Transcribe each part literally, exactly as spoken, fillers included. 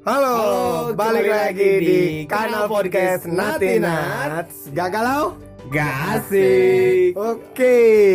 Halo, Halo, balik kembali lagi lagi di di kanal podcast Natinats. Gak galau? Gak asik. Oke.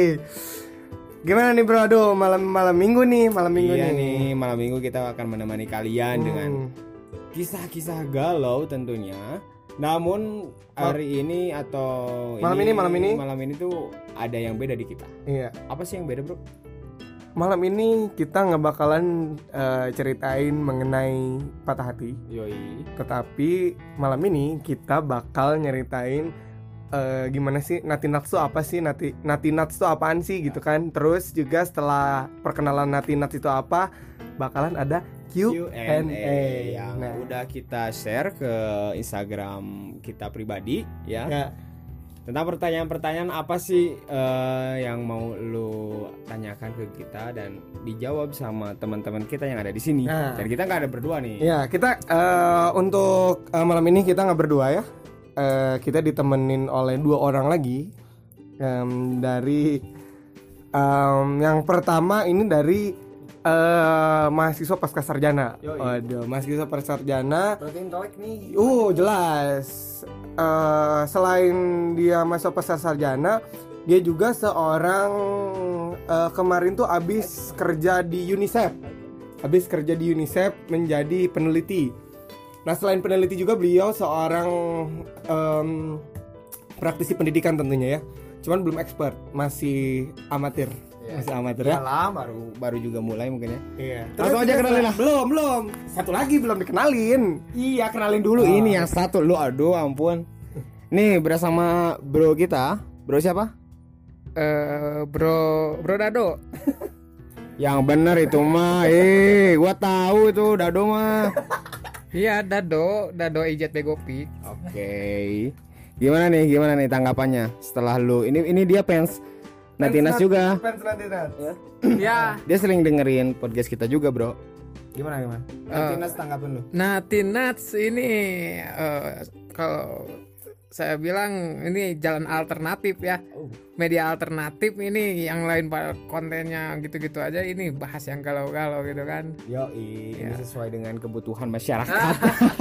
Gimana nih bro? Aduh, malam malam minggu nih, malam minggu Iya nih. nih, malam minggu kita akan menemani kalian Hmm. dengan kisah-kisah galau tentunya. Namun hari ini atau Malam ini, malam ini. malam ini tuh ada yang beda di kita. Iya. Apa sih yang beda, Bro? Malam ini kita nggak bakalan eh, ceritain mengenai patah hati. Yoi. Tetapi malam ini kita bakal nyeritain eh, gimana sih Natinats tuh apa sih, Nati Natinats tuh apaan sih gitu kan. Terus juga setelah perkenalan Natinats itu apa, bakalan ada Q and A yang Nah, udah kita share ke Instagram kita pribadi ya. ya, Tentang pertanyaan-pertanyaan apa sih eh, yang mau lu tanyakan ke kita dan dijawab sama teman-teman kita yang ada di sini. Nah. Dan kita nggak ada berdua nih. ya kita eh, untuk eh, malam ini kita nggak berdua ya. Eh, kita ditemenin oleh dua orang lagi. Em, dari em, yang pertama ini dari eh, mahasiswa pasca sarjana. Yoi. Waduh, mahasiswa pasca sarjana. Berarti intelek nih. Uh, jelas. Eh, selain dia mahasiswa pasca sarjana, dia juga seorang eh, kemarin tuh abis kerja di UNICEF. Habis kerja di UNICEF menjadi peneliti. Nah, selain peneliti juga beliau seorang em, praktisi pendidikan tentunya ya. Cuman belum expert, masih amatir. Ya. Masih amatir ya. lah, baru baru juga mulai mungkin ya. Iya. Langsung aja kenalin lah. Belum, belum. Satu lagi belum dikenalin. Iya, kenalin dulu Oh. ini yang satu. Lu aduh ampun. Nih bersama bro kita. Bro siapa? Eh, bro, bro Dado. Yang bener itu mah. Eh, gua tahu itu Dado mah. Iya, Dado, Dado Ijat Begopi. Oke. Gimana nih? Gimana nih tanggapannya setelah lu ini ini dia fans Natinats juga. Fans Natinats. Ya, Dia sering dengerin podcast kita juga, Bro. Gimana gimana? Natinats tanggapan lu. Natinats ini eh, kalau saya bilang ini jalan alternatif ya. Media alternatif ini yang lain pada kontennya gitu-gitu aja, ini bahas yang galau-galau gitu kan. Yo, ini Ya. sesuai dengan kebutuhan masyarakat.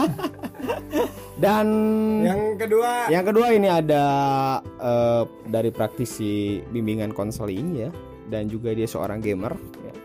Dan Yang kedua, yang kedua ini ada eh, dari praktisi bimbingan konseling ya, dan juga dia seorang gamer. Ya.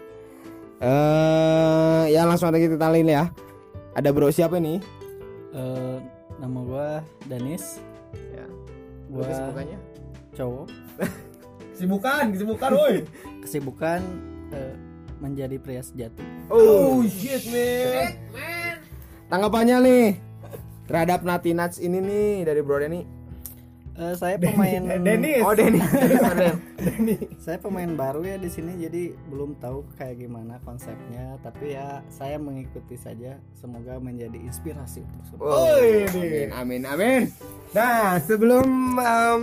Eh, ya langsung aja kita kenalin ya. Ada bro siapa nih? Eh, nama gua Danis, Ya. gua Kesibukannya? cowok. kesibukan, kesibukan, woi. Kesibukan eh, menjadi pria sejati. Oh shit man. Tanggapannya nih terhadap Natinats ini nih dari bro Denny. Eh, saya pemain Denis. Oh Denny. saya pemain baru ya di sini, jadi belum tahu kayak gimana konsepnya, tapi ya saya mengikuti saja, semoga menjadi inspirasi untuk semua. Oh, Woi. amin amin amin. Nah, sebelum um,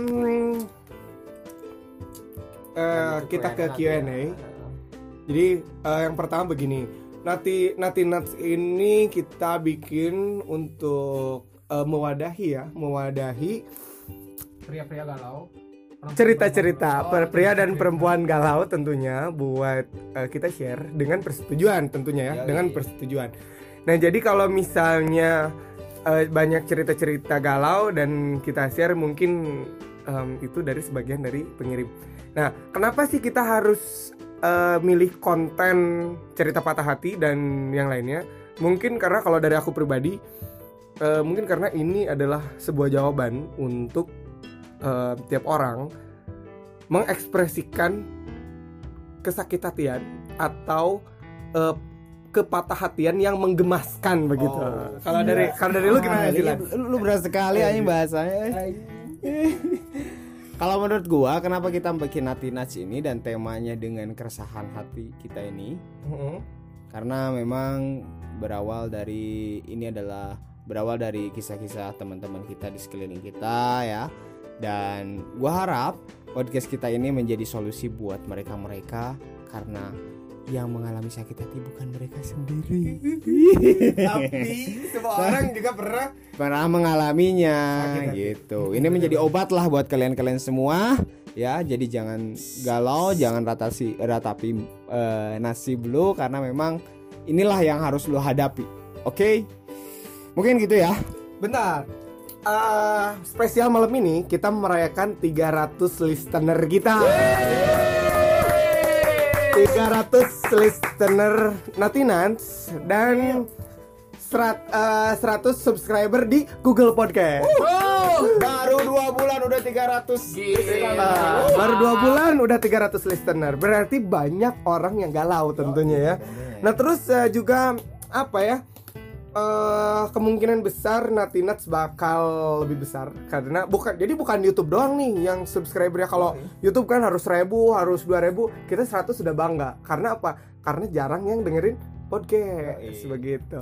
eh, kita ke Q and A, jadi eh, yang pertama begini, Nati Natinats ini kita bikin untuk eh, mewadahi ya, mewadahi Pria-pria galau. cerita-cerita per pria dan perempuan galau tentunya buat eh, kita share dengan persetujuan tentunya ya, Yoi. dengan persetujuan. Nah, jadi kalau misalnya eh, banyak cerita-cerita galau dan kita share, mungkin em, itu dari sebagian dari pengirim. Nah, kenapa sih kita harus eh, milih konten cerita patah hati dan yang lainnya? Mungkin karena kalau dari aku pribadi, eh, mungkin karena ini adalah sebuah jawaban untuk Uh, tiap orang mengekspresikan kesakit hatian atau uh, kepatah hatian yang menggemaskan begitu. Oh, kalau iya. dari kalau dari lu gimana sih? Lan? Lu, lu berat sekali aja bahasanya. Kalau menurut gua kenapa kita bikin Natinats ini dan temanya dengan keresahan hati kita ini? Mm-hmm. Karena memang berawal dari ini adalah berawal dari kisah-kisah teman-teman kita di sekeliling kita ya. Dan gua harap podcast kita ini menjadi solusi buat mereka-mereka, karena yang mengalami sakit hati bukan mereka sendiri. Tapi semua orang juga pernah Pernah mengalaminya Sakit hati. gitu. Ini menjadi obat lah buat kalian-kalian semua ya. Jadi jangan galau, jangan ratasi, ratapi eh, nasib lu, karena memang inilah yang harus lu hadapi. Oke? Mungkin gitu ya. Bentar. Eh, spesial malam ini kita merayakan tiga ratus listener kita. tiga ratus listener Natinans dan serat, uh, seratus subscriber di Google Podcast. Baru dua bulan udah tiga ratus. Uh, baru dua bulan udah tiga ratus listener. Berarti banyak orang yang galau tentunya ya. Nah, terus uh, juga apa ya? Uh, kemungkinan besar Natinats bakal lebih besar karena bukan jadi bukan YouTube doang nih yang subscribernya. Kalau YouTube kan harus seribu, harus dua ribu, kita seratus sudah bangga. Karena apa? Karena jarang yang dengerin podcast begitu.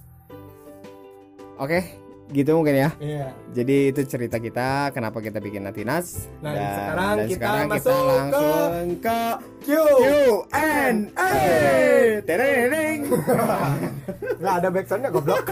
Oke, gitu mungkin ya. Iya. Jadi itu cerita kita kenapa kita bikin Natinas. Nah, sekarang kita sekarang masuk kita langsung ke, Q Q and A. Tereng. Nggak ada backsoundnya goblok.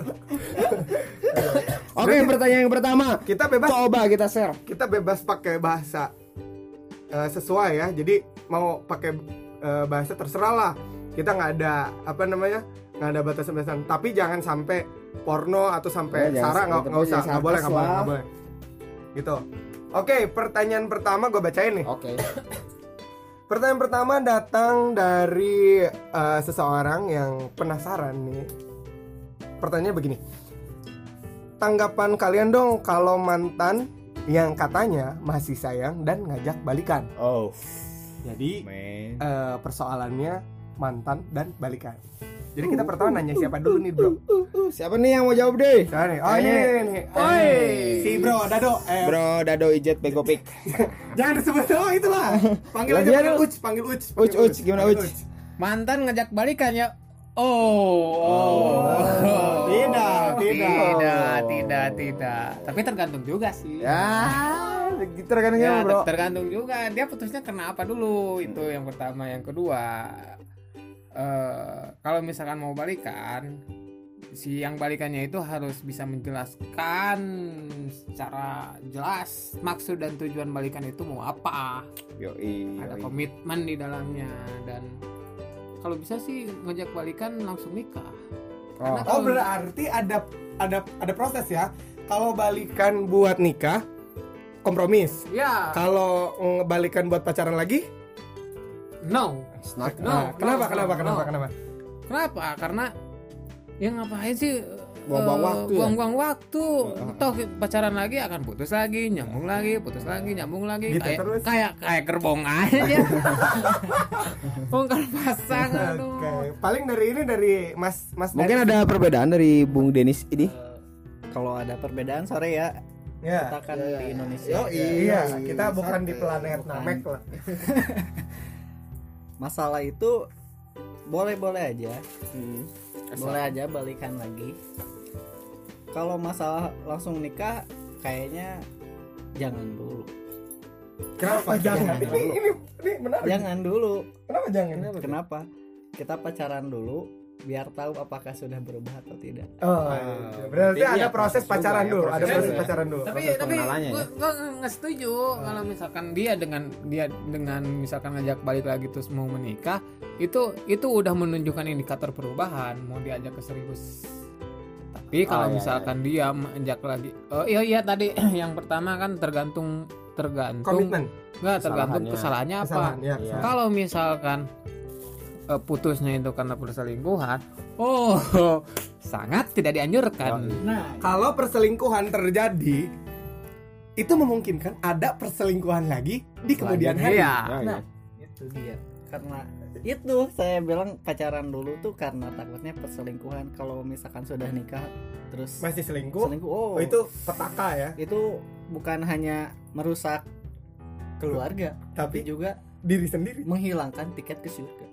Oke, pertanyaan yang pertama. Kita bebas. Coba kita share. Kita bebas pakai bahasa uh, sesuai ya. Jadi mau pakai uh, bahasa terserah lah. Kita nggak ada apa namanya, nggak ada batasan-batasan. Tapi jangan sampai porno atau sampai Ya, jangan sara, nggak sampai- nggak usah, jangan nggak boleh, nggak sarkas boleh, lah. nggak boleh. Gitu. Oke, pertanyaan pertama gue bacain nih. Oke. Pertanyaan pertama datang dari uh, seseorang yang penasaran nih. Pertanyaannya begini. Tanggapan kalian dong kalau mantan yang katanya masih sayang dan ngajak balikan. Oh, Jadi man. uh, persoalannya mantan dan balikan. Jadi kita pertama nanya siapa dulu nih, Bro? Siapa nih yang mau jawab deh? Siapa nih? Oh, ini Eh. nih, nih. Oi, si Bro Dado. Eh, Bro Dado Ijet Begopik. jangan disebut nama itulah. Panggil aja Lagi panggil ada- Uc, panggil Uc. Uc, panggil Uc, gimana panggil Uc? Mantan ngajak balikan ya. Oh, oh. Tidak, tidak. Tidak, tidak, tidak. Tapi tergantung juga sih. Ya, gitu kan Ya, Bro. ter- tergantung juga dia putusnya karena apa dulu. Itu yang pertama. Yang kedua, eh, kalau misalkan mau balikan, si yang balikannya itu harus bisa menjelaskan secara jelas maksud dan tujuan balikan itu mau apa. Yoi, Ada yoi. komitmen di dalamnya, dan kalau bisa sih ngajak balikan langsung nikah. Oh, Oh, berarti ada ada ada proses ya. Kalau balikan buat nikah, kompromis. Ya, Kalau ngebalikan buat pacaran lagi, no. it's not- No, nah, kenapa, no, kenapa, no, kenapa, no. kenapa? Kenapa? Karena ya ngapain sih Buang-buang eh, waktu ya? buang-buang waktu. Toh pacaran lagi akan putus lagi, nyambung lagi, putus lagi, nyambung lagi. Gitu kayak terus. kayak kayak gerbong aja. Bongkar pasang aduh. Oke, paling dari ini dari Mas Mas Mungkin Denis. ada perbedaan dari Bung Denis ini. Kalau ada perbedaan sore ya, Ya. kita kan di Indonesia. Oh iya, kita bukan di planet Namek lah. Masalah itu boleh-boleh aja, Hmm. boleh aja balikan lagi. Kalau masalah langsung nikah, kayaknya jangan dulu. Kenapa jangan? Ini ini ini menarik. Jangan dulu. Kenapa jangan? Kenapa? Kita pacaran dulu, biar tahu apakah sudah berubah atau tidak. Oh, iya. Berarti Jadi ada ya, proses proses juga pacaran ya, dulu, ada proses proses juga. pacaran dulu. Tapi proses tapi pengenalannya gua, ya. gua nggak setuju kalau misalkan dia dengan dia dengan misalkan ngajak balik lagi terus mau menikah, itu itu udah menunjukkan indikator perubahan, mau diajak ke serius. Tapi kalau Oh, iya, misalkan dia menjak lagi, oh iya iya tadi yang pertama kan tergantung tergantung Komitmen, nggak tergantung Kesalahannya. kesalahannya apa. kesalahan ya. Iya. Kalau misalkan eh, putusnya itu karena perselingkuhan, oh sangat tidak dianjurkan. Nah, Kalau perselingkuhan terjadi, itu memungkinkan ada perselingkuhan lagi di kemudian hari. Iya. Ya, ya. Nah, itu dia. Karena itu saya bilang pacaran dulu tuh karena takutnya perselingkuhan. Kalau misalkan sudah nikah terus Masih selingkuh? selingkuh, oh, Oh, itu petaka ya. itu bukan hanya merusak keluarga, tapi Tapi juga diri sendiri. menghilangkan tiket ke surga.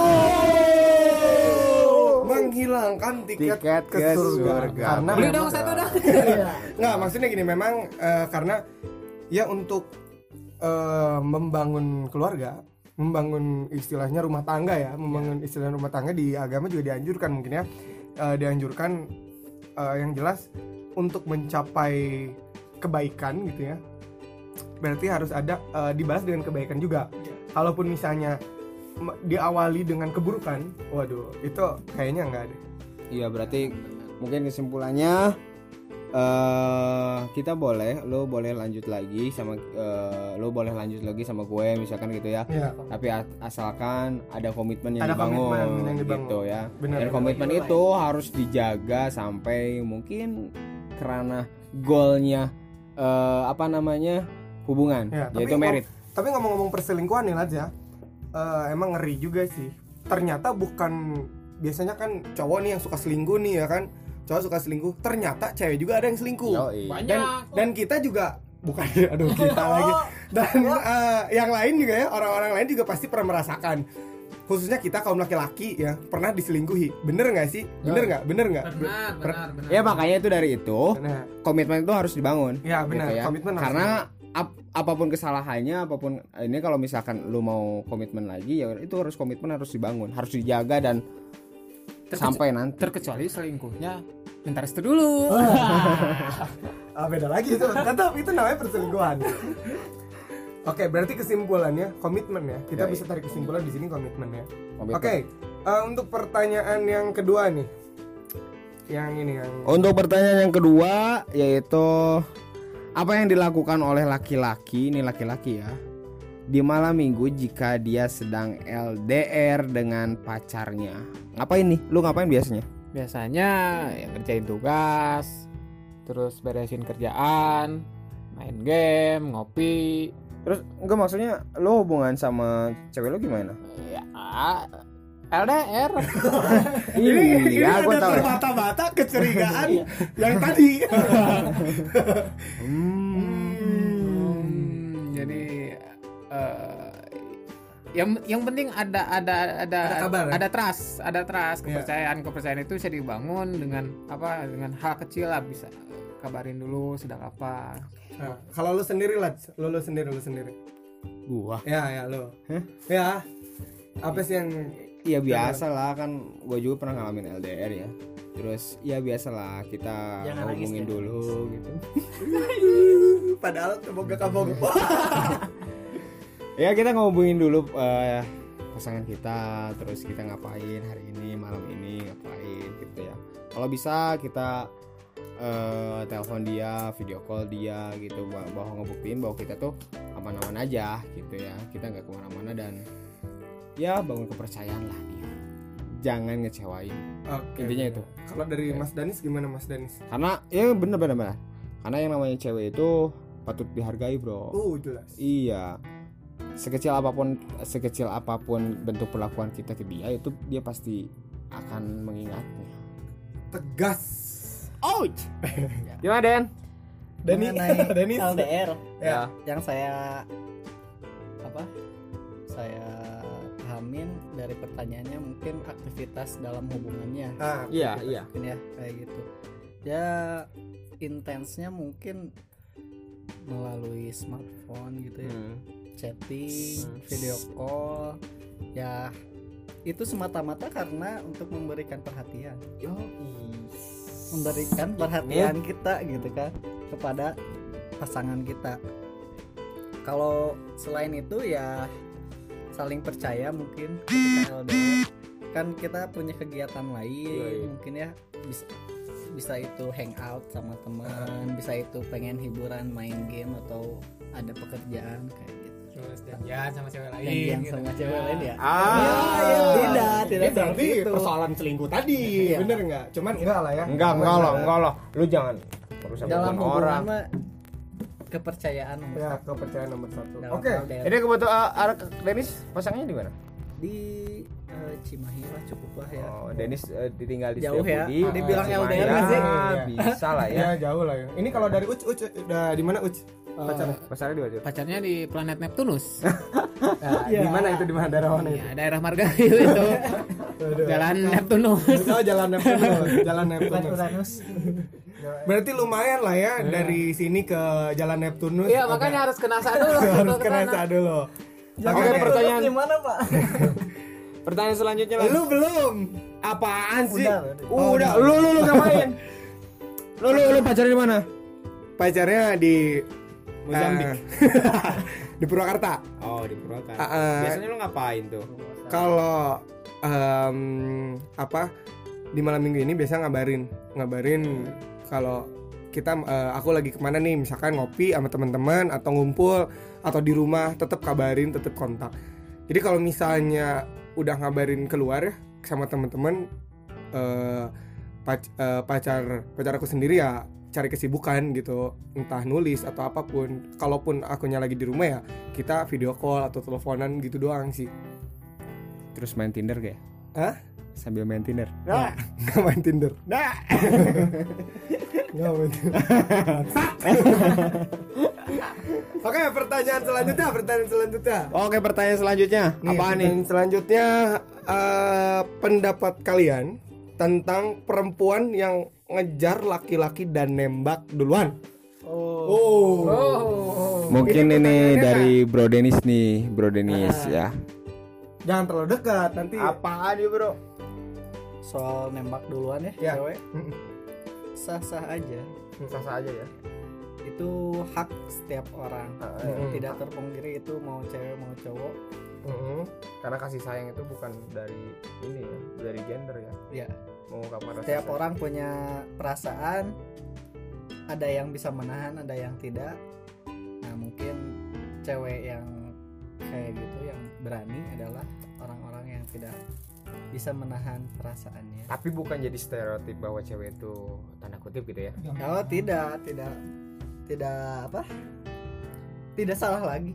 Oh, menghilangkan tiket, Tiket ke, ke surga. surga. Karena Beli memang- dong satu dong. Nggak, maksudnya gini, memang eh, karena ya untuk eh, membangun keluarga, membangun istilahnya rumah tangga ya, membangun istilah rumah tangga di agama juga dianjurkan mungkin ya, eh, dianjurkan eh, yang jelas untuk mencapai kebaikan gitu ya. Berarti harus ada eh, dibalas dengan kebaikan juga. Kalaupun misalnya m- diawali dengan keburukan, waduh, itu kayaknya nggak ada. Iya, berarti mungkin kesimpulannya eh kita boleh, lo boleh lanjut lagi sama eh, lo boleh lanjut lagi sama gue misalkan gitu ya. Iya. Tapi as- asalkan ada komitmen yang Ada dibangun, komitmen yang dibangun. gitu ya. Benar, Dan benar. komitmen itu harus dijaga sampai mungkin karena goalnya eh, apa namanya hubungan, Ya, yaitu tapi merit. ngom- Tapi ngomong-ngomong perselingkuhan nih Laz ya, eh, emang ngeri juga sih. Ternyata bukan, biasanya kan cowok nih yang suka selingkuh nih ya kan, cowok suka selingkuh. Ternyata cewek juga ada yang selingkuh. Yoi. Dan dan kita juga bukan, aduh kita lagi. Dan eh, yang lain juga ya, orang-orang lain juga pasti pernah merasakan. Khususnya kita kaum laki-laki ya pernah diselingkuhi. Bener nggak sih? Bener nggak? Bener nggak? Benar, benar, benar. Ya makanya itu dari itu Nah, komitmen itu harus dibangun. ya benar. Gitu ya. Komitmen harus Karena ap- apapun kesalahannya, apapun ini kalau misalkan lu mau komitmen lagi ya itu harus komitmen harus dibangun, harus dijaga dan Terkecu- sampai nanti. terkecuali selingkuhnya minta restu dulu. Ah, beda lagi itu. Tetap itu namanya perselingkuhan. Oke, berarti kesimpulannya komitmen ya. Kita Yoi. bisa tarik kesimpulan di sini komitmen ya. Komitmen. Oke, eh, untuk pertanyaan yang kedua nih. Yang ini yang Untuk pertanyaan yang kedua yaitu apa yang dilakukan oleh laki-laki, ini laki-laki ya, di malam minggu jika dia sedang L D R dengan pacarnya. Ngapain nih? Lu ngapain biasanya? Biasanya ya ngerjain tugas, terus beresin kerjaan, main game, ngopi. Terus enggak maksudnya lu hubungan sama cewek lu gimana? Ya L D R. Iya, gua tahu. terbata-bata kecurigaan yang tadi. Hmm, jadi eh, yang yang penting ada ada ada Ada kabar, ya? ada trust, ada trust, Iya. kepercayaan kepercayaan itu bisa dibangun dengan apa? Dengan hal kecil lah, bisa kabarin dulu sedang apa. Nah, kalau lu sendiri lah, lu, lu sendiri lu sendiri. Gua. Ya, ya lu. Ya. Apa sih yang Iya biasa lah, kan gue juga pernah ngalamin L D R ya. Terus ya biasalah kita Jangan nangis, ngomongin jangan dulu gitu. padahal semoga kamu Ya kita ngomongin dulu eh, pasangan kita, terus kita ngapain hari ini, malam ini ngapain gitu ya. Kalau bisa kita eh, telepon dia, video call dia gitu, bahwa ngebuktiin bahwa kita tuh aman-aman aja gitu ya. Kita nggak kemana-mana dan ya bangun kepercayaan lah dia. Jangan ngecewain. Oke. Intinya itu. Kalau dari Oke. Mas Danis gimana Mas Danis? Karena ya bener bener bener. Karena yang namanya cewek itu patut dihargai, bro. Oh, jelas. Iya. Sekecil apapun sekecil apapun bentuk perlakuan kita ke dia, itu dia pasti akan mengingatnya. Tegas. Ouch. Gimana Den? Dani, Mengenai Danis. L D R Ya. yang saya apa saya pahamin dari pertanyaannya mungkin aktivitas dalam hubungannya Ah, Iya, iya. mungkin ya kayak gitu ya, intensnya mungkin melalui smartphone gitu ya, Hmm. chatting, Hmm. video call ya, itu semata-mata karena untuk memberikan perhatian memberikan perhatian kita gitu kan kepada pasangan kita. Kalau selain itu ya saling percaya mungkin ketika L D R kan kita punya kegiatan lain. Iya, iya. Mungkin ya bisa bisa itu hangout sama teman, bisa itu pengen hiburan main game atau ada pekerjaan kayak gitu. Terus janjian sama cewek lain. Janjian gitu. sama cewek lain ya. Ah. Ya, tidak, tidak Ya, berarti seperti itu. persoalan selingkuh tadi, Iya. bener nggak? Cuman enggak lah ya. Enggak, enggak lah, enggak lah. Lu jangan urusan Dalam hubungan orang. hubungan mah kepercayaan nomor Ya, satu. kepercayaan nomor satu. Dalam Oke. L D R. Jadi kebetulan uh, Arak Denis pasangnya di mana? Di eh, Cimahi lah cukup lah ya. Oh, Denis uh, ditinggal di Jauh ya. Setiabudi. Dibilang Cimahi. L D R nggak sih? Ah, bisa lah ya. Ya, jauh lah ya. Ini kalau dari Uc, Uc udah di mana Uc? Pacarnya. Pasarnya di mana? Pacarnya di planet Neptunus. Nah, Ya. di mana itu, di mana daerah mana itu? Ya, daerah Margahayu itu. Aduh. Jalan Neptunus. Oh, jalan Neptunus, jalan Bukan Neptunus. Uranus. Berarti lumayan lah ya dari sini ke jalan Neptunus. Iya, Agak- makanya harus ke NASA dulu. harus Ke ke sana. NASA dulu. Jangan Oke, pertanyaan pertanyaan. gimana, Pak? Pertanyaan selanjutnya lah. Lu belum. Apaan sih? Udah, Uh, udah, lu lu lu ngapain? Lu lu lu pacarnya di mana? Pacarnya di Mozambik. eh, di Purwakarta. Oh, di Purwakarta. Ah, ah. Biasanya lu ngapain tuh? Kalau em, apa di malam minggu ini biasa ngabarin ngabarin kalau kita uh, aku lagi kemana nih, misalkan ngopi sama teman-teman atau ngumpul atau di rumah, tetap kabarin, tetap kontak. Jadi kalau misalnya udah ngabarin keluar ya sama teman-teman, uh, pac, uh, pacar pacar aku sendiri ya cari kesibukan gitu, entah nulis atau apapun. Kalaupun akunya lagi di rumah ya kita video call atau teleponan gitu doang sih. Terus main Tinder gak? Hah? Sambil main Tinder? Nah, nggak main Tinder. Nah, nggak main Tinder. Oke, pertanyaan selanjutnya, pertanyaan selanjutnya. Oke, pertanyaan selanjutnya. Nih, Apaan nih? pertanyaan selanjutnya, uh, pendapat kalian tentang perempuan yang ngejar laki-laki dan nembak duluan. Oh. Oh. Oh. Mungkin Ini ini pertanyaannya dari Bro Denis nih, Bro Denis Ah. ya. Jangan terlalu dekat nanti. Apaan ya, Bro? Soal nembak duluan ya, Ya. cewek sah-sah aja. Sah-sah aja ya. Itu hak setiap orang. Mm. Tidak terpungkiri itu mau cewek mau cowok. Mm-hmm. Karena kasih sayang itu bukan dari ini ya, dari gender ya. Ya, Mengungkapkan rasa setiap sayang. orang punya perasaan. Ada yang bisa menahan, ada yang tidak. Nah, mungkin cewek yang kayak gitu yang berani adalah orang-orang yang tidak bisa menahan perasaannya. Tapi bukan jadi stereotip bahwa cewek itu tanda kutip gitu ya. Oh, tidak, tidak tidak apa? Tidak salah lagi.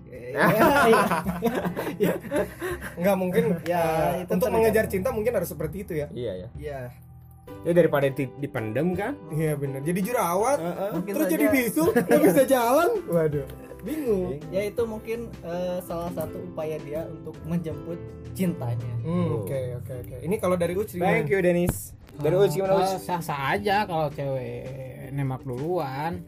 Ya, Nggak mungkin Ya, uh, itu untuk terlihat. mengejar cinta mungkin harus seperti itu ya. Iya ya. ya, Ya daripada di- dipendem kan. Iya benar. Jadi jerawat, mungkin terus saja- jadi bisu, nggak bisa jalan. Waduh, bingung. ya itu mungkin eh, salah satu upaya dia untuk menjemput cintanya. Hmm, Oke oke oke. Ini kalau dari Uci. Thank you Denis. Dari Uci gimana Uci? Eh, sah-sah aja kalau cewek nembak duluan.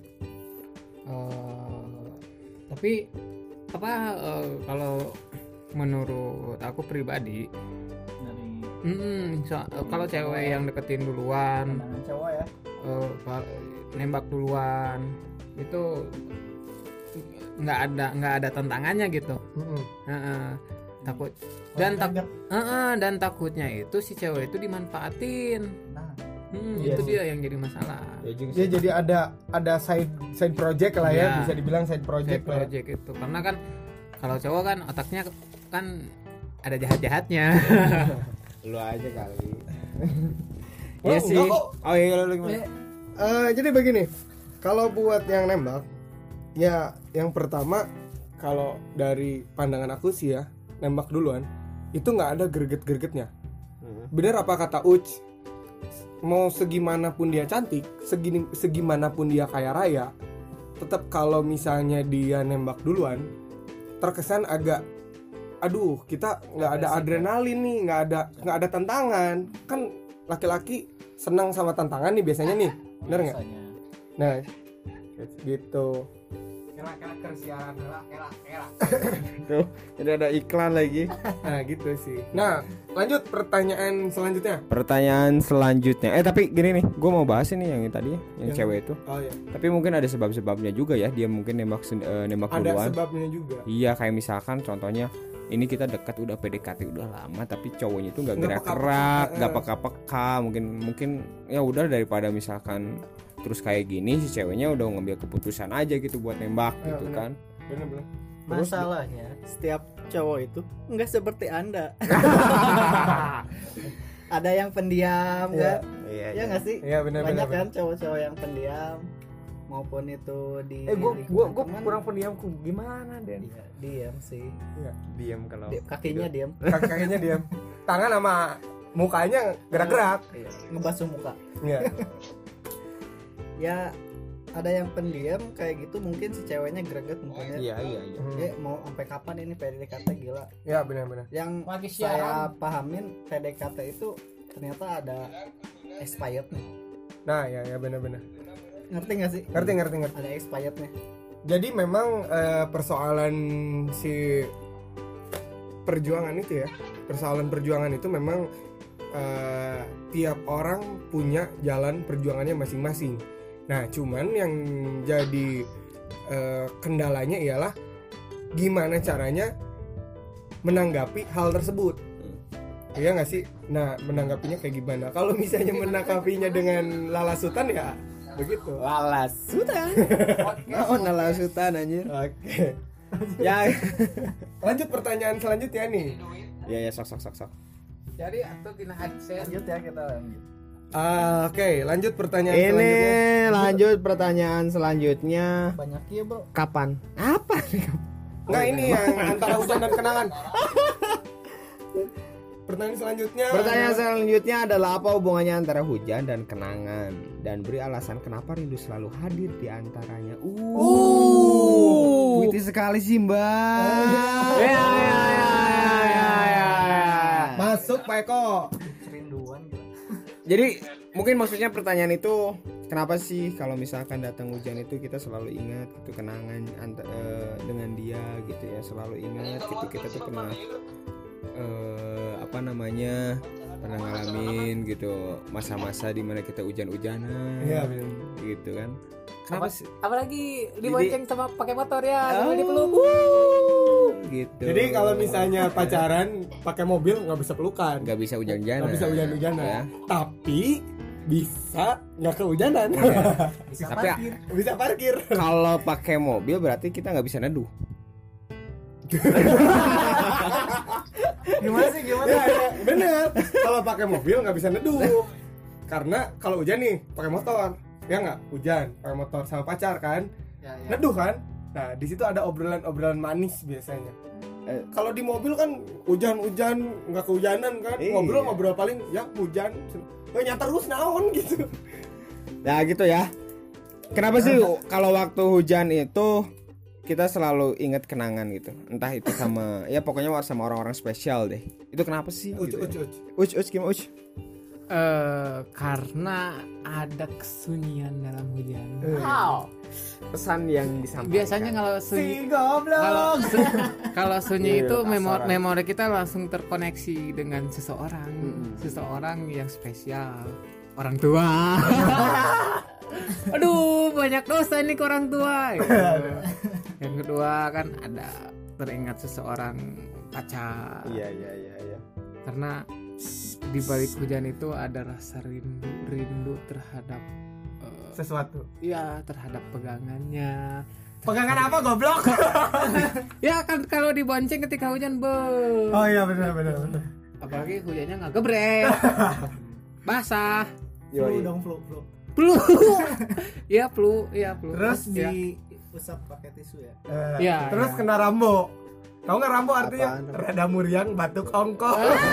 Eh, tapi apa eh, kalau menurut aku pribadi, Dari mm, so- eh, kalau cewek yang deketin duluan, pandangan cowok ya. eh, kal- nembak duluan itu nggak ada nggak ada tantangannya gitu. Mm-mm. Heeh. Takut dan tak Heeh, dan takutnya itu si cewek itu dimanfaatin. Nah, Hmm, Iya itu sih. dia yang jadi masalah. Ya juga Dia sih. jadi ada ada side side project lah ya, Iya. bisa dibilang side project. Project lah ya. project itu karena kan kalau cowok kan otaknya kan ada jahat-jahatnya. Lu aja kali. Oh, Iya enggak sih. kok. Oh iya lu gimana? Eh, jadi begini, kalau buat yang nembak, ya yang pertama kalau dari pandangan aku sih ya, nembak duluan itu nggak ada greget-gregetnya. Bener apa kata Uc? Mau segimanapun dia cantik, segini segimanapun dia kaya raya, tetap kalau misalnya dia nembak duluan, terkesan agak, aduh kita nggak ada adrenalin nih, nggak ada nggak ada tantangan. Kan laki-laki senang sama tantangan nih biasanya nih, bener nggak? biasanya. Nah, gitu. Tuh, jadi ada iklan lagi. Nah, gitu sih. Nah, lanjut pertanyaan selanjutnya. Pertanyaan selanjutnya. Eh tapi gini nih, gue mau bahas ini yang tadi ya, yang Yang- cewek itu. Oh ya. Tapi mungkin ada sebab-sebabnya juga ya, dia mungkin nembak sen- eh, nembak Ada duluan. sebabnya juga. Iya, kayak misalkan contohnya ini kita dekat udah P D K T udah lama tapi cowoknya itu nggak Nggak gerak-gerak, peka-peka, nggak eh. peka-peka, mungkin mungkin ya udah daripada misalkan terus kayak gini si ceweknya udah ngambil keputusan aja gitu buat nembak Eh, gitu bener. kan. Bener-bener. Masalahnya setiap cowok itu nggak seperti Anda. Ada yang pendiam Iya. kan? Iya. Ya nggak sih? Iya, bener-bener. Banyak kan cowok-cowok yang pendiam maupun itu di Eh gua gua gua lingkungan kurang teman. pendiamku. Gimana Den? Iya, diam sih. Diam kalau. Di- kakinya diam. Kakinya diam. Tangan sama mukanya gerak-gerak. Iya, ngebasuh muka. Iya. Ya ada yang pendiam kayak gitu mungkin si ceweknya greget mukanya. Iya iya iya. Hmm. Eh, mau sampai kapan ini P D K T gila. Iya, benar-benar. Yang Lagi saya pahamin P D K T itu ternyata ada expired nih. Nah, ya ya benar-benar. Ngerti nggak sih? Ngerti ngerti ngerti. Ada expirednya. Jadi memang eh, persoalan si perjuangan itu ya, persoalan perjuangan itu memang eh, tiap orang punya jalan perjuangannya masing-masing. Nah, cuman yang jadi eh, kendalanya ialah gimana caranya menanggapi hal tersebut. Iya nggak sih? Nah, menanggapinya kayak gimana? Kalau misalnya menanggapinya dengan lalasutan ya begitu. Lalasutan. Naon lalasutan anjir. Oke. Ya. Lanjut pertanyaan selanjutnya nih. Ya ya sok sok sok sok. Jadi atau tina adsense Lanjut ya kita lanjut. Ah, Oke, lanjut pertanyaan Ini selanjutnya. lanjut pertanyaan selanjutnya. Banyak ya bro. Kapan? Apa nih? Enggak, ini yang antara hujan dan kenangan. Pertanyaan selanjutnya. Pertanyaan selanjutnya adalah apa hubungannya antara hujan dan kenangan, dan beri alasan kenapa rindu selalu hadir di antaranya. Uh, Witty sekali sih Mbak. Ya, ya, ya, ya, ya, ya. Masuk Pak Eko. Kerinduan gitu. Jadi mungkin maksudnya pertanyaan itu kenapa sih kalau misalkan datang hujan itu kita selalu ingat gitu kenangan anta, eh, dengan dia gitu ya, selalu ingat gitu kita tuh pernah eh, apa namanya pernah ngalamin gitu masa-masa dimana kita hujan-hujanan Iya, benar. gitu kan. Kenapa Apa- sih? apalagi dibonceng sama pakai motor ya, Oh, sambil dipeluk. gitu. Jadi kalau misalnya pacaran pakai mobil nggak bisa pelukan. nggak bisa hujan-hujanan. Nggak bisa hujan-hujanan. Ya. Tapi bisa nggak kehujanan. Bisa Tapi parkir. Bisa parkir. kalau pakai mobil berarti kita nggak bisa neduh. Gimana sih gimana? Ya, ya, bener. Kalau pakai mobil nggak bisa neduh. Karena kalau hujan nih pakai motor, ya nggak? Hujan pakai motor sama pacar kan, Ya, ya. neduh kan? Nah di situ ada obrolan-obrolan manis biasanya. Eh. Kalau di mobil kan hujan-hujan nggak kehujanan kan? Iya. Ngobrol-ngobrol paling ya hujan. Eh, nyata terus naon gitu. Nah gitu ya. Kenapa sih kalau waktu hujan itu kita selalu ingat kenangan gitu? Entah itu sama ya pokoknya sama orang-orang spesial deh. Itu kenapa sih? Uc, gitu uc, ya? uc. Uc, uc, gimana uc? Eh, karena ada kesunyian dalam hujan. Eh. Wow. Pesan yang disampaikan. Biasanya kalau sunyi Si goblok. kalau su- kalau sunyi Iya, itu kasaran. memori memori kita langsung terkoneksi dengan seseorang, Mm-mm. seseorang yang spesial, orang tua. Aduh, banyak dosa nih ke orang tua. gitu. Yang kedua kan ada teringat seseorang pacar. Iya iya iya iya. Karena di balik hujan itu ada rasa rindu, rindu terhadap eh, Sesuatu. ya terhadap pegangannya. Pegangan apa goblok? Ya kan kalau dibonceng ketika hujan, be. Oh iya benar benar benar. Apalagi hujannya nggak gebrek, basah, Yo, Flu iya. dong flu flu. flu. Iya flu, iya flu. Terus ya. diusap pakai tisu ya. Eh, Iya, terus iya. kena Rambo. Tahu nggak Rambo artinya? Apaan? Rada muriang batuk ongkok.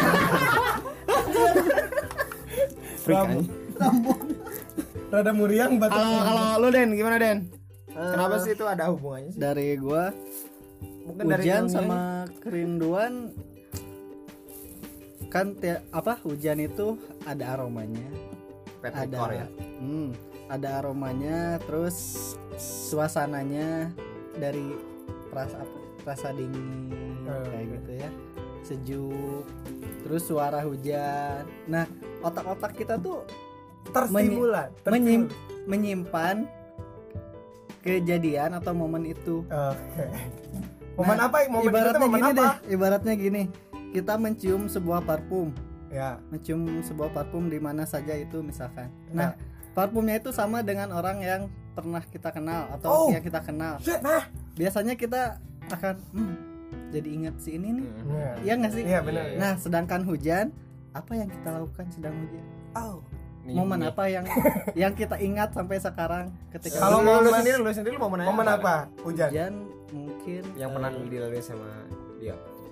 Freak, Rambo. anjing. Rada muriang batuk Kalau ongkok. kalau lu Den gimana Den? Eh, Kenapa sih itu ada hubungannya sih? Dari gua Mungkin dari hujan ilmunya sama kerinduan kan ti- apa hujan itu ada aromanya, Petrikor ada ya. hmm, ada aromanya, terus suasananya dari rasa apa rasa dingin Eh. kayak gitu ya, sejuk, terus suara hujan. Nah otak-otak kita tuh Terstimulan. menyim- menyimpan kejadian atau momen itu. Oke. Momen Nah, apa? Momen itu ibaratnya momen gini apa? deh, ibaratnya gini, kita mencium sebuah parfum, Ya. mencium sebuah parfum di mana saja itu misalkan. Nah, parfumnya itu sama dengan orang yang pernah kita kenal atau Oh. yang kita kenal. Shit, nah. Biasanya kita akan hmm, jadi ingat si ini nih, Iya. iya nggak sih? Iya benar. Nah, sedangkan hujan, apa yang kita lakukan sedang hujan? Oh. Momen apa yang yang kita ingat sampai sekarang ketika Kalau lu, lu momen- sendiri lu sendiri momen apa? Momen apa? Hujan. hujan mungkin Yang pernah eh, dilalui sama dia?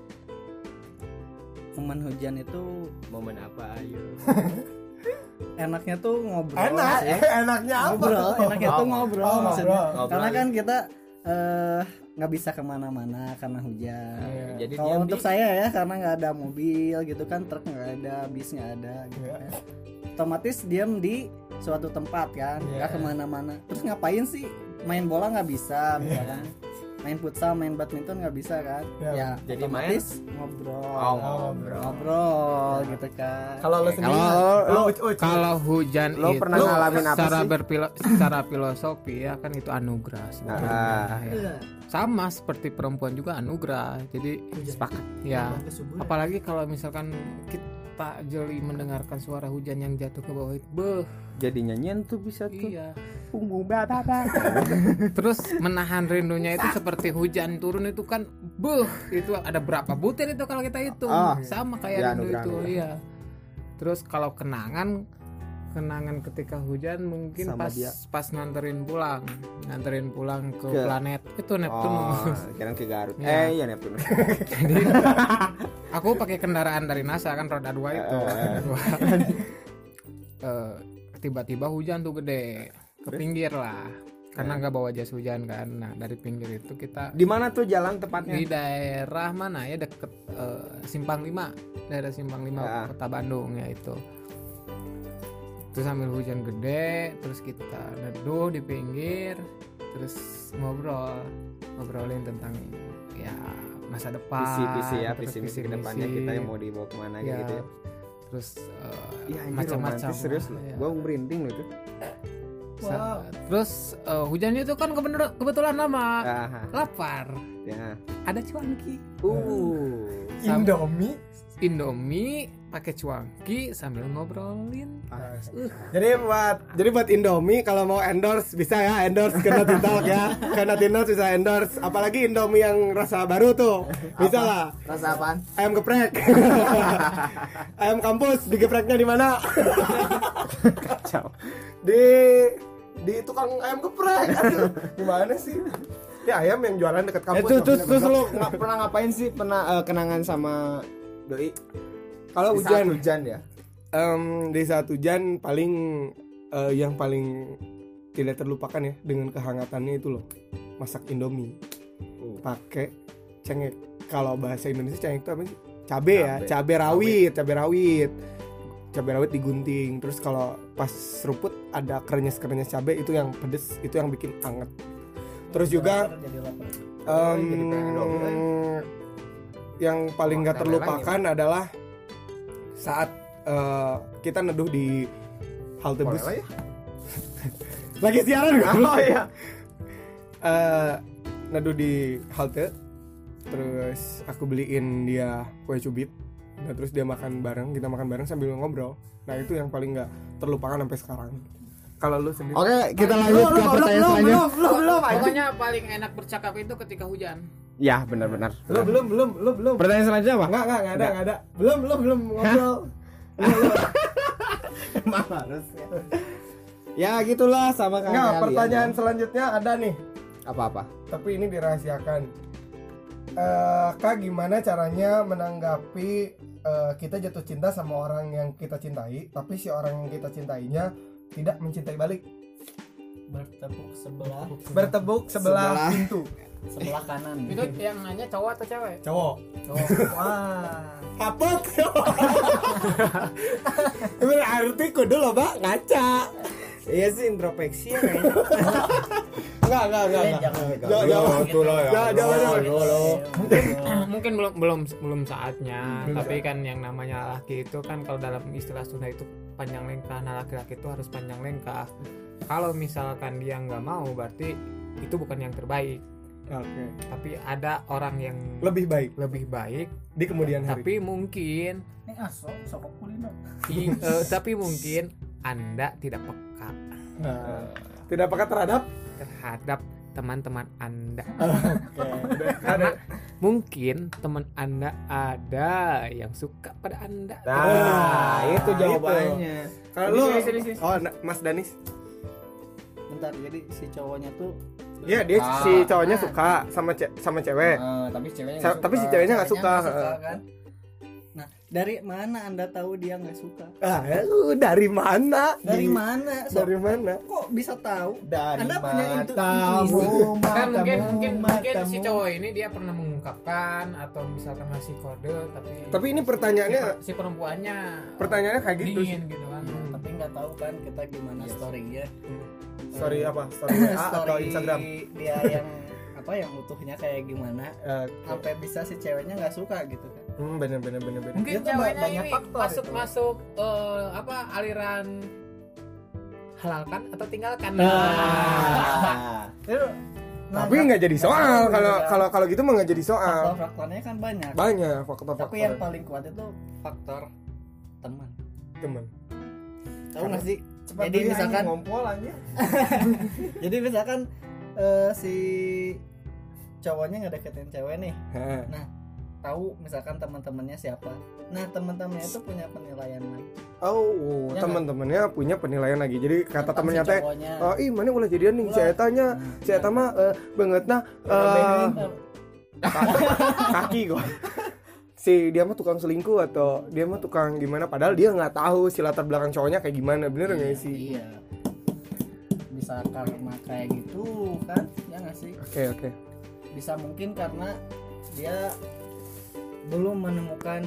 momen hujan itu Momen apa ayo? enaknya tuh ngobrol Enak. sih. Enaknya apa? ngobrol enaknya tuh Oh, ngobrol oh, maksudnya ngobrol. karena kan kita eh, nggak bisa kemana-mana karena hujan. Iya. Jadi Kalau diam untuk di- saya ya karena nggak ada mobil gitu kan, truk nggak ada, bis nggak ada gitu Iya. kan. Otomatis diam di suatu tempat kan, Iya. nggak kemana-mana. Terus ngapain sih? Main bola nggak bisa misalkan. main futsal, main badminton nggak bisa kan? Ya, Ya, jadi otomatis ngobrol, Oh, ngobrol. ngobrol gitu kan. Kalau lo sendiri Kalau lo uj- uj- kalau hujan Lo itu pernah ngalamin apa secara sih? berpilo, secara filosofi ya kan itu anugerah sebetulnya, Ah. ya. Sama seperti perempuan juga anugerah. Jadi sepakat ya. Apalagi kalau misalkan kita jeli mendengarkan suara hujan yang jatuh ke bawah itu, beuh, Jadi nyanyian tuh bisa tuh. iya. Punggung baba. Terus menahan rindunya itu seperti hujan turun itu kan, beuh, itu ada berapa butir itu kalau kita hitung. Ah. Sama kayak Ya, rindu anugerah, itu, anugerah. iya. Terus kalau kenangan kenangan ketika hujan mungkin Sama pas dia. pas nganterin pulang, nganterin pulang ke, Ke- planet itu Neptunus. Oh, kirain ke Garut. Iya. Eh, iya Neptunus. Jadi aku pakai kendaraan dari NASA kan roda dua itu. Roda dua. Eh, tiba-tiba hujan tuh gede ke pinggir lah karena nggak bawa jas hujan kan. Nah dari pinggir itu kita Di mana tuh jalan tepatnya? di daerah mana ya, deket eh, Simpang lima, daerah Simpang lima Ya. Kota Bandung ya itu. Terus sambil hujan gede, terus kita neduh di pinggir, terus ngobrol, ngobrolin tentang ya masa depan, Visi-visi ya, terus visi-visi ke depannya kita yang mau dibawa kemana ya, gitu ya. terus eh, Iya, anjir, macam-macam romantis, serius lah, loh. ya. Gua merinding loh itu. Sa- terus eh, hujannya itu kan kebener- kebetulan lama, Aha, lapar, ya. ada cuanki, Uh. Indomie. Indomie pakai cuanki sambil ngobrolin. Jadi buat jadi buat Indomie kalau mau endorse bisa ya, endorse ke Notin Talk ya. Ke Notin Talk bisa endorse. Apalagi Indomie yang rasa baru tuh. Bisa lah. Rasa apaan? Ayam geprek. Ayam kampus digepreknya di mana? Kacau. Di di tukang ayam geprek. Aduh, gimana sih? Ya ayam yang jualan dekat kampus. Eh, terus nggak terus, punya terus geprek. lu nggak pernah ngapain sih? Pernah eh, kenangan sama doi? Kalau Di saat hujan, hujan ya. em, di saat hujan paling eh, yang paling tidak terlupakan ya dengan kehangatannya itu loh, masak Indomie Uh. pakai cengek. Kalau bahasa Indonesia cengek itu apa sih? Cabe ya, Cabe. cabe rawit, cabe rawit, cabe rawit digunting. Terus kalau pas seruput ada krenyes-krenyes cabe, itu yang pedes, itu yang bikin anget. Terus juga Jadi lapar. em, jadi pengen Indomie. yang paling Oh, nggak ada terlupakan adalah saat eh, kita neduh di halte bus. Boleh lah ya? Lagi siaran gak? Oh iya. Eh, neduh di halte, terus aku beliin dia kue cubit, nah terus dia makan bareng, kita makan bareng sambil ngobrol. Nah itu yang paling nggak terlupakan sampai sekarang. Kalau lu sendiri? Oke, kita lanjut ke pertanyaan selanjutnya. belum, belum, Pokoknya paling enak bercakap itu ketika hujan. Ya, benar-benar. belum, belum, belum, belum, belum. Pertanyaan selanjutnya apa? Enggak, enggak, enggak ada, enggak ada. Belum, belum, belum ngobrol. Emang harusnya. Ya, gitulah sama kayak Enggak, kalian, pertanyaan ya. selanjutnya ada nih, Apa-apa? tapi ini dirahasiakan. Eh, Kak, gimana caranya menanggapi eh, kita jatuh cinta sama orang yang kita cintai, tapi si orang yang kita cintainya tidak mencintai balik? Bertepuk sebelah Bertepuk sebelah, Sebelah. pintu. sebelah kanan. Itu yang nanya cowok atau cewek? Cowok. Cowok. Wah. Kapok. Berarti kudu lo, Pak, ngaca. Iya sih introspeksi ya kayaknya. Enggak, enggak, enggak. Eh, enggak. jangan. Jangan, jangan. Itu loh ya. Jangan, jangan, jangan. Mungkin belum belum belum saatnya, tapi kan yang namanya laki itu kan kalau dalam istilah Sunda itu panjang lengkah. Nah, laki-laki itu harus panjang lengkah. Kalau misalkan dia nggak mau, berarti itu bukan yang terbaik. Oke. Tapi ada orang yang Lebih baik lebih baik, di kemudian hari. tapi mungkin Ini aso sokok kulino. i- eh, tapi mungkin Anda tidak peka Nah, tidak peka terhadap terhadap teman-teman Anda. ada. Mungkin teman Anda ada yang suka pada Anda. Nah, itu itu. jawabannya. Kalau lu, Sini, sini, sini. oh na- Mas Danis, Bentar, jadi si cowoknya tuh iya dia Ah. si cowoknya suka sama ce- sama cewek, Eh, tapi ceweknya Sa- tapi si ceweknya nggak suka. ceweknya nggak kan? Nah, dari mana Anda tahu dia nggak suka? Ah, lu dari mana? Dari Di- mana? So, Dari mana? kok bisa tahu? dari Anda punya intu- matamu, intuisi. Kan mungkin matamu, mungkin mungkin si matamu. cowok ini dia pernah mengungkapkan atau misalkan ngasih kode, tapi Tapi ini pertanyaannya, si, si perempuannya pertanyaannya kayak gitu sih. dingin gitu kan. Tapi nggak tahu kan kita gimana story-nya. Sorry apa? Story W A atau Story Instagram? dia yang apa yang utuhnya kayak gimana Eh, sampai bisa si ceweknya nggak suka gitu kan. hmm, bener bener bener bener. Mungkin Itu ceweknya banyak ini faktor masuk itu. masuk eh, apa aliran halalkan atau tinggalkan. Nah, Itu, nah, Tapi nggak jadi soal nah, kalau iya. kalau kalau gitu mah nggak jadi soal. faktor-faktornya kan banyak. Banyak faktor-faktor. Tapi yang paling kuat itu faktor teman. teman. Tahu nggak sih? Cepat Jadi beli misalkan anjing, ngompol aja. jadi misalkan eh, si cowoknya ngedeketin cewek nih. Nah, tahu misalkan teman-temannya siapa. Nah, teman-temannya itu punya penilaian lagi. Oh, Ya teman-temannya punya penilaian lagi. Jadi kata Tentang temennya si teh, cowoknya. oh, ih mana ulah jadian nih. Ulah. Saya tanya, Nah, saya tanya mah eh, banget nah eh, kaki gua. Si dia mah tukang selingkuh atau dia mah tukang gimana? Padahal dia nggak tahu si latar belakang cowoknya kayak gimana, bener nggak sih? Iya. Bisa karena kayak gitu kan? Ya nggak sih? Oke oke. Bisa mungkin karena dia belum menemukan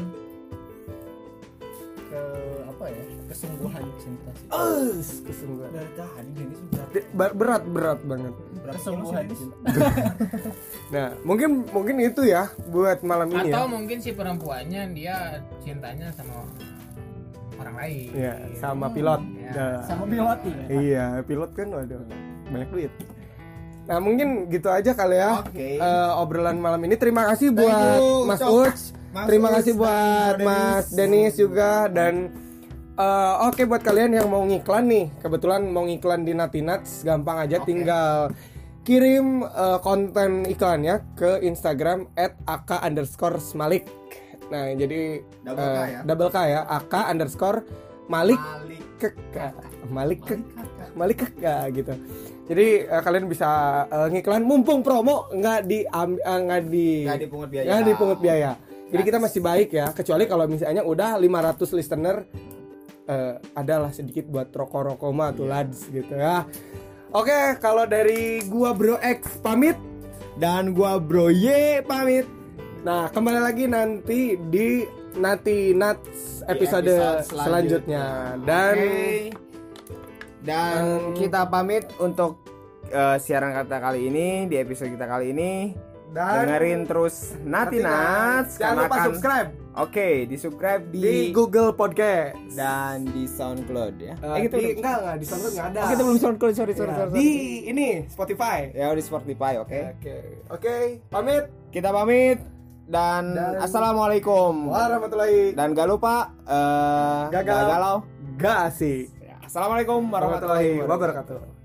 ke apa ya kesungguhan cinta sih. Us, kesungguhan. dari tadi Dennis sudah Di- ber- Berat berat banget. Kesungguhan cinta. Nah, mungkin mungkin itu ya buat malam ini Atau ya. mungkin si perempuannya dia cintanya sama orang lain. Iya, sama pilot. Ya. Nah, Sama pilot ya. Iya, pilot kan waduh banyak duit. Nah, mungkin gitu aja kali ya. Oke. Eh, obrolan malam ini. Terima kasih buat you, Mas Cok. Uc. Mas Terima Uc kasih dan buat Dennis. Mas Dennis juga dan eh, oke buat kalian yang mau ngiklan nih. Kebetulan mau ngiklan di Natinats, gampang aja Oke. tinggal kirim eh, konten iklannya ke Instagram at aka underscore smalik. Nah, jadi Double K eh, ya? double K ya, aka underscore malik Malik keka malik ke malik keka gitu. Jadi eh, kalian bisa eh, ngiklan mumpung promo nggak di am- eh, nggak di nggak dipungut biaya. nggak dipungut biaya. Jadi kita masih baik ya, kecuali kalau misalnya udah lima ratus listener eh, adalah sedikit buat rokok-rokok mah tuh lads gitu ya. Oke, kalau dari gua Bro X pamit. Dan gua Bro Y pamit. Nah, kembali lagi nanti di Nati Nuts Di episode, episode selanjutnya. Dan Oke. Dan Hmm. kita pamit untuk eh, siaran kata kali ini, di episode kita kali ini. dan Dengerin terus Nati Nuts. Jangan lupa karena kan- subscribe Oke, di subscribe di, di Google Podcast. dan di SoundCloud ya. Eh, di, enggak enggak di SoundCloud enggak ada. Oh, kita belum SoundCloud, sorry sorry Ya, sorry. di ini Spotify. Ya di Spotify, oke. Oke. Oke, pamit. Kita pamit dan, Dan- assalamualaikum. Warahmatullahi Dan gak lupa eh Gagal. gak galau. gak asik. Ya, assalamualaikum warahmatullahi Warahmatullahi wabarakatuh.